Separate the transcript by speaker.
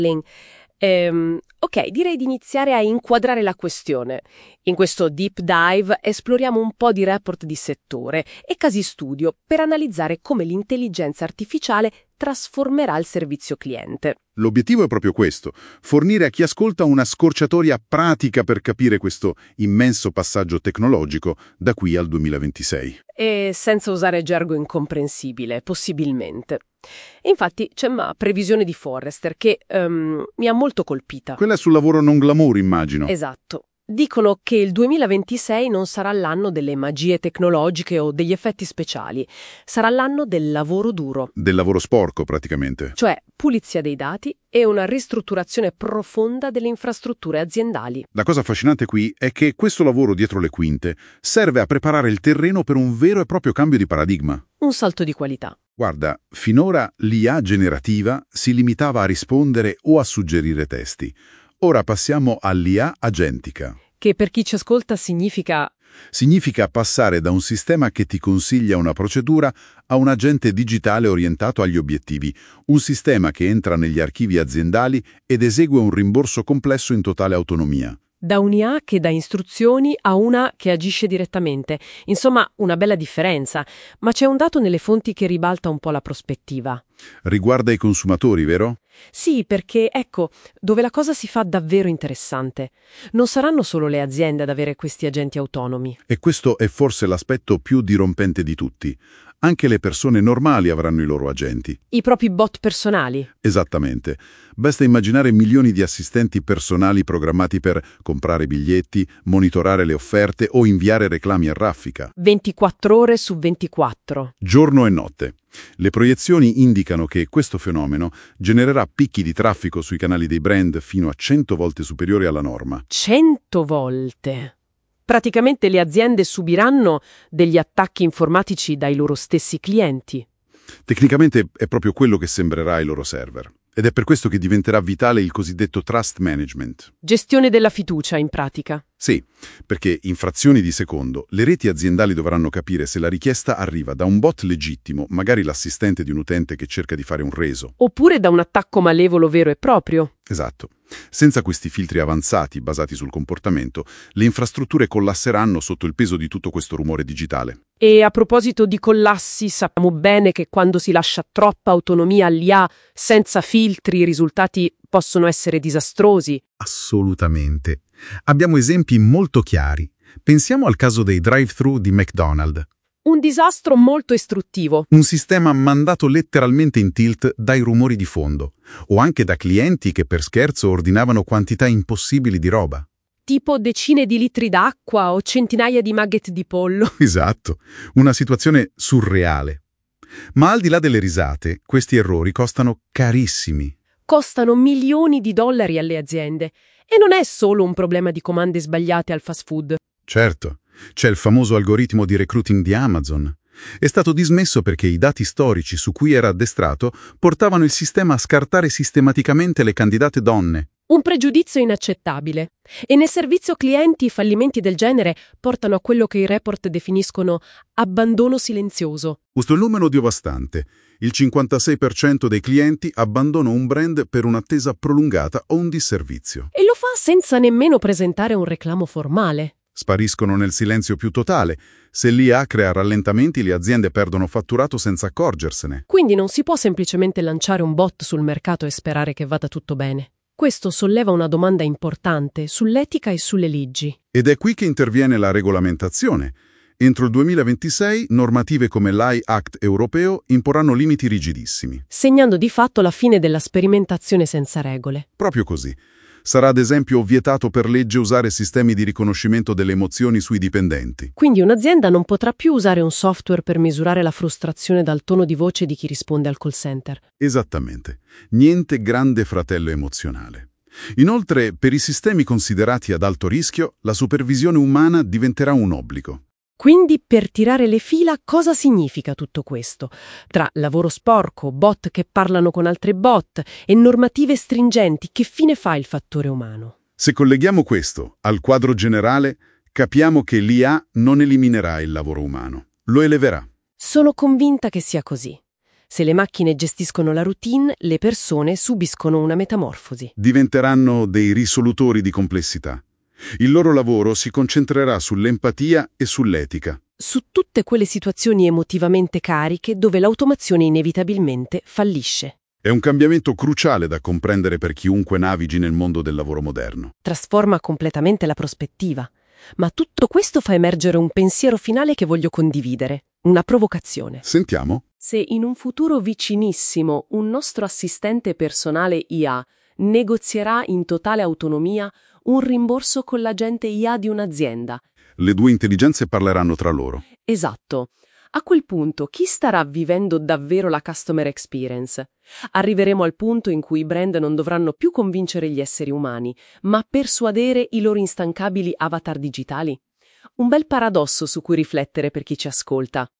Speaker 1: Ok, direi di iniziare a inquadrare la questione. In questo deep dive esploriamo un po' di report di settore e casi studio per analizzare come l'intelligenza artificiale trasformerà il servizio cliente.
Speaker 2: L'obiettivo è proprio questo, fornire a chi ascolta una scorciatoia pratica per capire questo immenso passaggio tecnologico da qui al 2026.
Speaker 1: E senza usare gergo incomprensibile, possibilmente. Infatti c'è una previsione di Forrester che mi ha molto colpita.
Speaker 2: Quella sul lavoro non glamour, immagino.
Speaker 1: Esatto. Dicono che il 2026 non sarà l'anno delle magie tecnologiche o degli effetti speciali, sarà l'anno del lavoro duro.
Speaker 2: Del lavoro sporco, praticamente.
Speaker 1: Cioè pulizia dei dati e una ristrutturazione profonda delle infrastrutture aziendali.
Speaker 2: La cosa affascinante qui è che questo lavoro dietro le quinte serve a preparare il terreno per un vero e proprio cambio di paradigma.
Speaker 1: Un salto di qualità.
Speaker 2: Guarda, finora l'IA generativa si limitava a rispondere o a suggerire testi. Ora passiamo all'IA agentica.
Speaker 1: Che per chi ci ascolta significa
Speaker 2: Passare da un sistema che ti consiglia una procedura a un agente digitale orientato agli obiettivi, un sistema che entra negli archivi aziendali ed esegue un rimborso complesso in totale autonomia.
Speaker 1: da un'IA che dà istruzioni a una che agisce direttamente. Insomma, una bella differenza. Ma c'è un dato nelle fonti che ribalta un po' la prospettiva.
Speaker 2: Riguarda i consumatori, vero?
Speaker 1: Sì, perché, ecco, dove la cosa si fa davvero interessante. Non saranno solo le aziende ad avere questi agenti autonomi.
Speaker 2: E questo è forse l'aspetto più dirompente di tutti. Anche le persone normali avranno i loro agenti.
Speaker 1: I propri bot personali.
Speaker 2: Esattamente. Basta immaginare milioni di assistenti personali programmati per comprare biglietti, monitorare le offerte o inviare reclami a raffica.
Speaker 1: 24 ore su 24.
Speaker 2: Giorno e notte. Le proiezioni indicano che questo fenomeno genererà picchi di traffico sui canali dei brand fino a 100 volte superiori alla norma.
Speaker 1: 100 volte. Praticamente le aziende subiranno degli attacchi informatici dai loro stessi clienti.
Speaker 2: Tecnicamente è proprio quello che sembrerà ai loro server. Ed è per questo che diventerà vitale il cosiddetto trust management.
Speaker 1: Gestione della fiducia, in pratica.
Speaker 2: Sì, perché in frazioni di secondo le reti aziendali dovranno capire se la richiesta arriva da un bot legittimo, magari l'assistente di un utente che cerca di fare un reso.
Speaker 1: Oppure da un attacco malevolo vero e proprio.
Speaker 2: Esatto. Senza questi filtri avanzati basati sul comportamento, le infrastrutture collasseranno sotto il peso di tutto questo rumore digitale.
Speaker 1: E a proposito di collassi, sappiamo bene che quando si lascia troppa autonomia all'IA senza filtri, i risultati possono essere disastrosi.
Speaker 2: Assolutamente. Abbiamo esempi molto chiari. Pensiamo al caso dei drive-thru di McDonald's.
Speaker 1: Un disastro molto istruttivo.
Speaker 2: Un sistema mandato letteralmente in tilt dai rumori di fondo, o anche da clienti che per scherzo ordinavano quantità impossibili di roba.
Speaker 1: Tipo decine di litri d'acqua o centinaia di nugget di pollo.
Speaker 2: Esatto, una situazione surreale. Ma al di là delle risate, questi errori costano carissimi.
Speaker 1: Costano milioni di dollari alle aziende. E non è solo un problema di comande sbagliate al fast food.
Speaker 2: Certo, c'è il famoso algoritmo di recruiting di Amazon. È stato dismesso perché i dati storici su cui era addestrato portavano il sistema a scartare sistematicamente le candidate donne.
Speaker 1: Un pregiudizio inaccettabile. E nel servizio clienti i fallimenti del genere portano a quello che i report definiscono abbandono silenzioso.
Speaker 2: Questo è un numero devastante. Il 56% dei clienti abbandona un brand per un'attesa prolungata o un disservizio.
Speaker 1: E lo fa senza nemmeno presentare un reclamo formale.
Speaker 2: Spariscono nel silenzio più totale. Se l'IA crea rallentamenti, le aziende perdono fatturato senza accorgersene.
Speaker 1: Quindi non si può semplicemente lanciare un bot sul mercato e sperare che vada tutto bene. Questo solleva una domanda importante sull'etica e sulle leggi.
Speaker 2: Ed è qui che interviene la regolamentazione. Entro il 2026, normative come l'AI Act europeo imporranno limiti rigidissimi.
Speaker 1: Segnando di fatto la fine della sperimentazione senza regole.
Speaker 2: Proprio così. Sarà ad esempio vietato per legge usare sistemi di riconoscimento delle emozioni sui dipendenti.
Speaker 1: Quindi un'azienda non potrà più usare un software per misurare la frustrazione dal tono di voce di chi risponde al call center.
Speaker 2: Esattamente. Niente grande fratello emozionale. Inoltre, per i sistemi considerati ad alto rischio, la supervisione umana diventerà un obbligo.
Speaker 1: Quindi, per tirare le fila, cosa significa tutto questo? Tra lavoro sporco, bot che parlano con altri bot e normative stringenti, che fine fa il fattore umano?
Speaker 2: Se colleghiamo questo al quadro generale, capiamo che l'IA non eliminerà il lavoro umano, lo eleverà.
Speaker 1: Sono convinta che sia così. Se le macchine gestiscono la routine, le persone subiscono una metamorfosi.
Speaker 2: Diventeranno dei risolutori di complessità. Il loro lavoro si concentrerà sull'empatia e sull'etica.
Speaker 1: Su tutte quelle situazioni emotivamente cariche dove l'automazione inevitabilmente fallisce.
Speaker 2: È un cambiamento cruciale da comprendere per chiunque navighi nel mondo del lavoro moderno.
Speaker 1: Trasforma completamente la prospettiva. Ma tutto questo fa emergere un pensiero finale che voglio condividere, una provocazione.
Speaker 2: Sentiamo?
Speaker 1: Se in un futuro vicinissimo un nostro assistente personale IA negozierà in totale autonomia un rimborso con l'agente IA di un'azienda.
Speaker 2: Le due intelligenze parleranno tra loro.
Speaker 1: Esatto. A quel punto chi starà vivendo davvero la customer experience? Arriveremo al punto in cui i brand non dovranno più convincere gli esseri umani, ma persuadere i loro instancabili avatar digitali? Un bel paradosso su cui riflettere per chi ci ascolta.